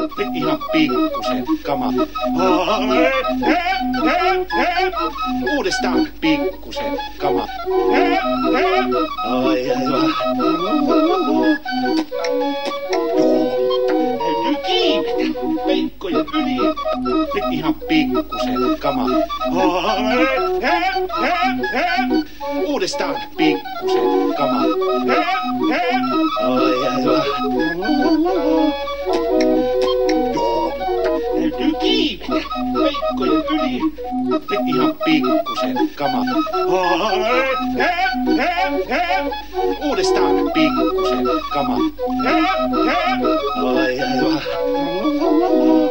Nyt ihan pikkusen kama. Uudestaan pikkusen kama. Ai. Täytyy kiivetä peikkojen yli. Nyt ihan pikkusen kama. Uudestaan pikkusen kama. Ai. Täytyy kiivetä peikkojen yli. Nyt ihan pikkusen kama. Uudestaan pikkusen kama. Ai.